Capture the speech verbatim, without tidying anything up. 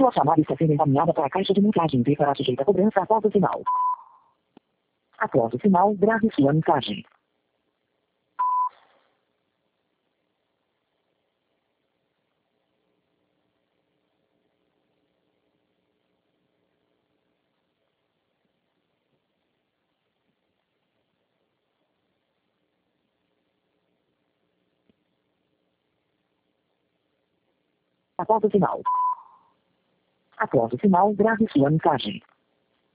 Sua chamada está sendo encaminhada para a caixa de mensagem e será sujeita a cobrança após o sinal. Após o sinal, grave sua mensagem. Após o sinal. Após o sinal, grave sua mensagem.